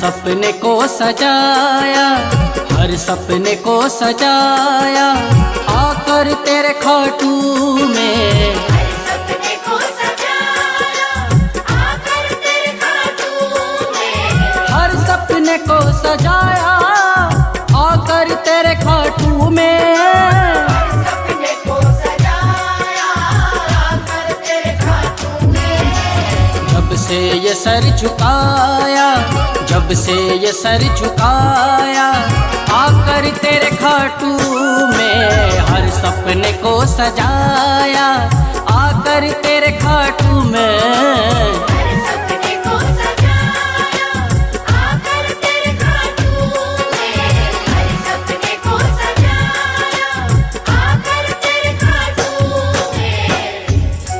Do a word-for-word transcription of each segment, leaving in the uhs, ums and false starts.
सपने को सजाया, हर सपने को सजाया, आकर तेरे खाटू में। हर सपने को सजाया, आकर तेरे खाटू में। हर सपने को सजाया, आकर तेरे खाटू में। हर सपने को सजाया, आकर तेरे खाटू में। जब से ये सर झुकाया, जब से ये सर झुकाया, आकर तेरे खाटू में। हर सपने को सजाया, आकर तेरे खाटू में। हर सपने को सजाया, आकर तेरे खाटू में। हर सपने को सजाया, आकर तेरे खाटू में।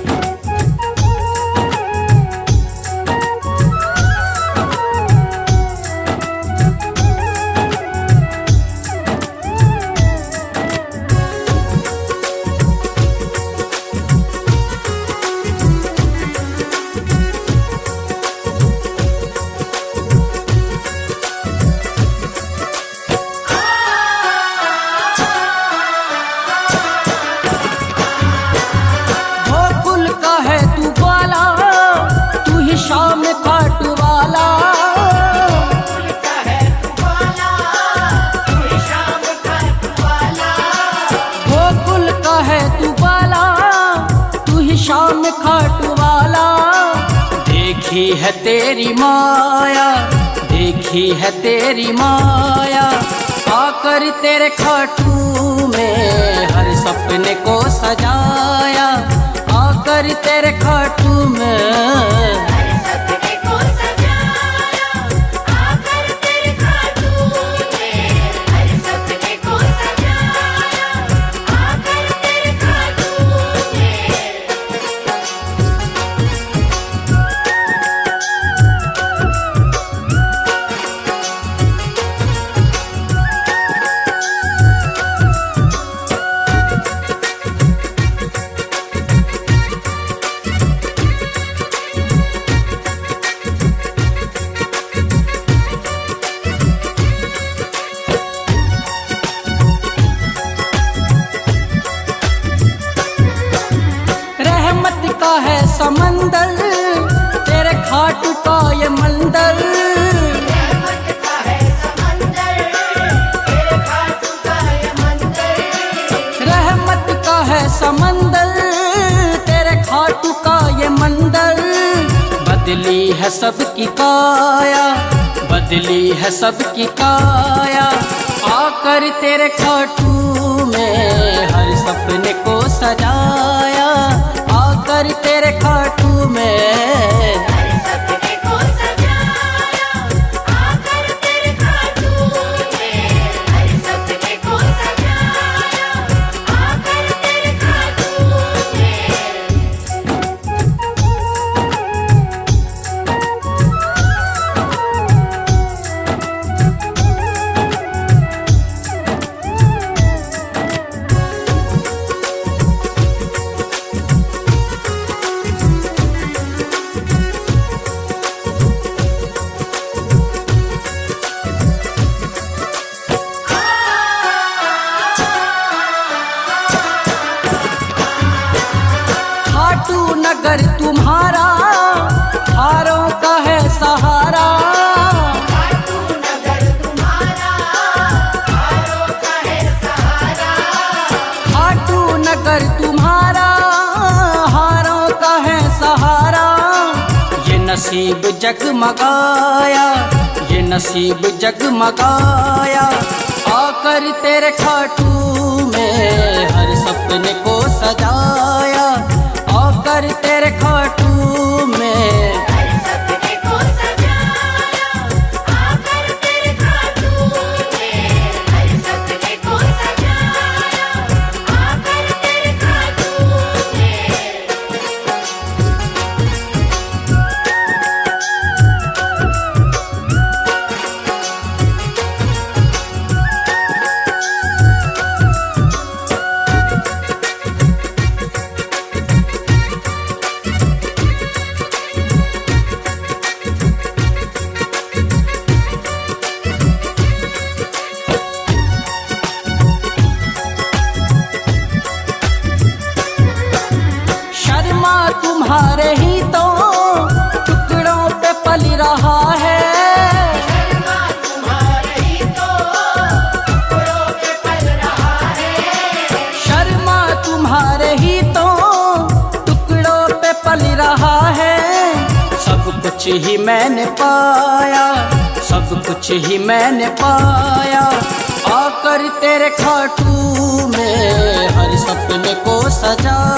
गोकुल का है तू बाला, तू ही शाम खाटू वाला। गोकुल का है तू बाला, तू ही शाम खाटू वाला। गोकुल का है तू बाला, तू ही शाम खाटू वाला। देखी है तेरी माया, देखी है तेरी माया, आकर तेरे खाटू में। हर सपने को सजाया, आकर तेरे खाटू में। हर सपने को सजाया, आकर तेरे खाटू में। हर सपने को सजाया, आकर तेरे खाटू में। रहमत का है समंदर, तेरे खाटू का ये मंदर। रहमत का है समंदर, तेरे खाटू का ये मंदिर। रहमत का है समंदर, तेरे खाटू का ये मंदर। बदली है सबकी काया, बदली है सबकी काया, आकर तेरे खाटू में। हर सपने को सजाया, आकर तेरे खाटू में। हर सपने को सजाया, आकर तेरे खाटू में। हर सपने को सजाया, आकर तेरे खाटू में। खाटू नगर तुम्हारा, हारों का है सहारा। खाटू नगर तुम्हारा, हारों का है सहारा। खाटू नगर तुम्हारा, हारों का है सहारा। ये नसीब जगमगाया, ये नसीब जगमगाया, आकर तेरे खाटू में। हर सपने को सजाया, आकर तेरे खाटू में। हर सपने को सजाया, आकर तेरे खाटू में। हर सपने को सजाया, आकर तेरे खाटू में। ही मैंने पाया, सब कुछ ही मैंने पाया। आकर तेरे खाटू में हर सपने को सजा